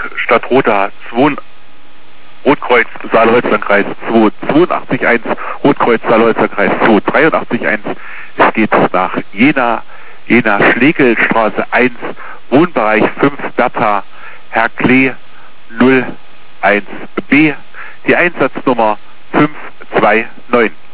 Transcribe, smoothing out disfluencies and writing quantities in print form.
Stadtroda 2, Rotkreuz Saale-Holstein-Kreis 282.1, Rotkreuz Saale-Holstein-Kreis 283.1. Es geht nach Jena, Schlegelstraße 1, Wohnbereich 5 Bertha, Herr Klee 01b, die Einsatznummer 529.